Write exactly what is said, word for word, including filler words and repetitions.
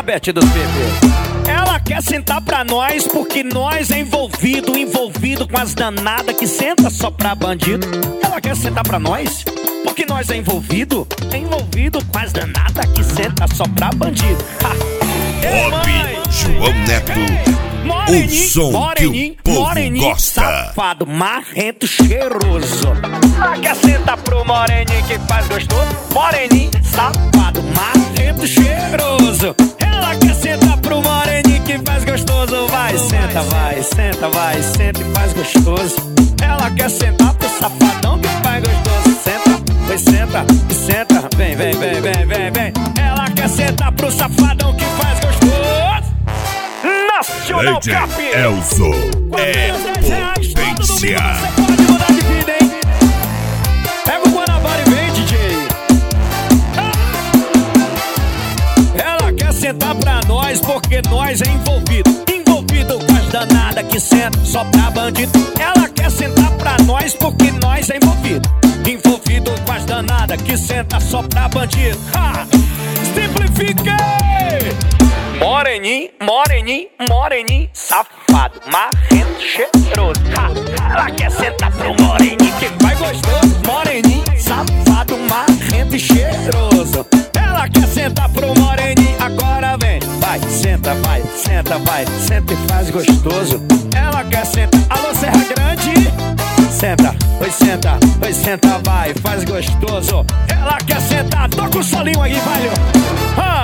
Beth dos bebês. Ela quer sentar pra nós porque nós é envolvido, envolvido com as danadas que senta só pra bandido. Ela quer sentar pra nós porque nós é envolvido, é envolvido com as danadas que senta só pra bandido. Bob João Neto, o som moreninho, que o povo moreninho, gosta. Safado, marrento, cheiroso. Ela quer sentar pro moreninho que faz gostoso. Moreninho, safado, marrento, cheiroso. Ela quer sentar pro moreninho que faz gostoso. Vai, senta, vai, senta, vai, senta e faz gostoso. Ela quer sentar pro safadão que faz gostoso. Senta, vai, senta, e senta. Vem, vem, vem, vem, vem, vem. Ela quer sentar pro safadão que faz gostoso. Nacional D J Cap Elzo é potência. Você pode mudar de vida, hein? Pega o Guanabara e vem, D J. Ela quer sentar pra nós porque nós é envolvido, envolvido com as danadas que senta só pra bandido. Ela quer sentar pra nós porque nós é envolvido, envolvido com as danadas que senta só pra bandido. Ha! Simplifiquei! Moreninho, moreninho, moreninho, safado, marrento, cheiroso. Ha! Ela quer sentar pro moreninho que vai gostoso. Moreninho, safado, marrento e cheiroso. Ela quer sentar pro moreninho, agora vem. Vai, senta, vai, senta, vai, senta e faz gostoso. Ela quer sentar, alô Serra Grande. Senta, oi senta, oi senta, vai, faz gostoso. Ela quer sentar, toca o solinho aí, valeu. Ha!